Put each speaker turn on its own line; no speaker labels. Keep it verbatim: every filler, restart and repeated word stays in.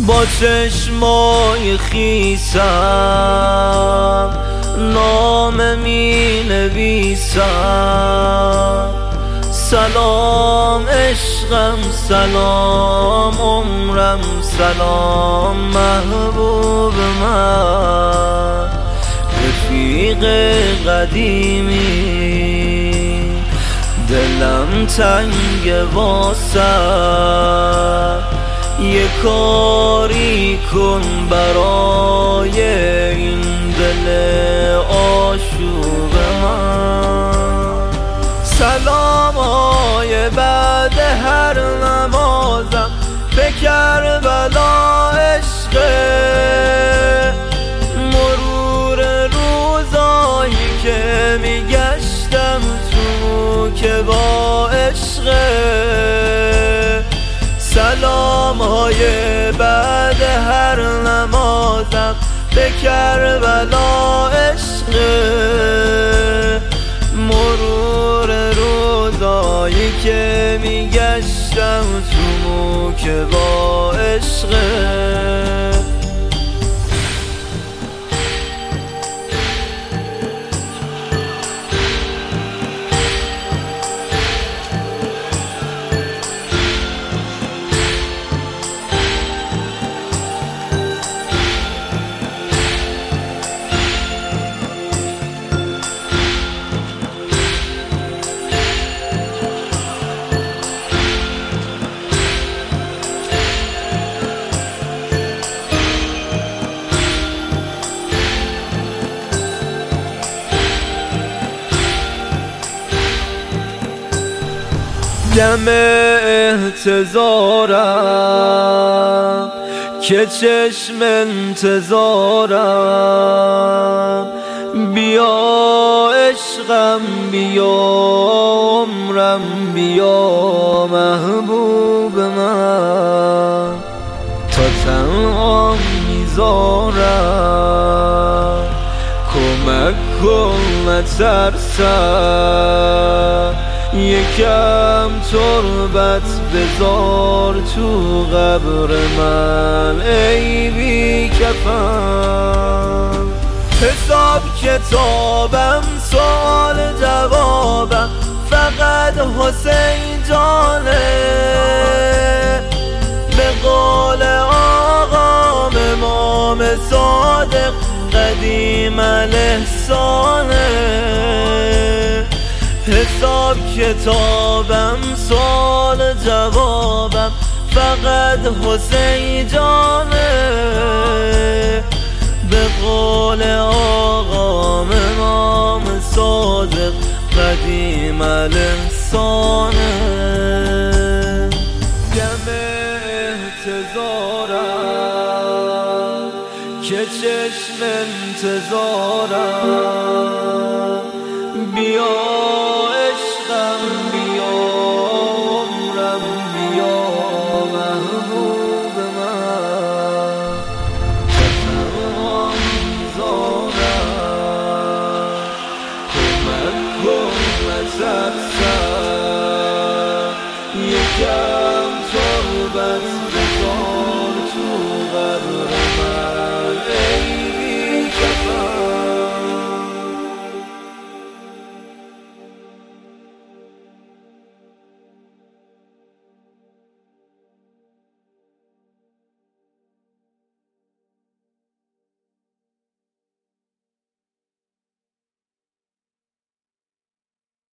با چشمای خیسم نامه می نویسم. سلام عشقم، سلام عمرم، سلام محبوب من، رفیق قدیمی. دلم تنگ واسه، یه کاری کن برای این دل آشوب من. سلامای بعد هر نمازم به کربلا عشقه، مرور روزایی که میگشتم تو که با عشقه. سلامای بعد هر نمازم به کربلا عشقه، مرور روزایی که میگشتم تو که با عشقه. دم احتضارم که چشم انتظارم، بیا عشقم، بیا عمرم، بیا محبوب من. تا تنها میذارم، کمک کن نترسم، یکم تربت بذار تو قبر من ای بی کفن. حساب کتابم، سوال جوابم، فقط حسین جانه. به قول آقام امام صادق قدیم الاحسانه. حساب کتابم، سوال جوابم، فقط حسین جانه. به قول آقام امام صادق قدیم الاحسانه. دم احتضارم که چشم انتظارم، بیا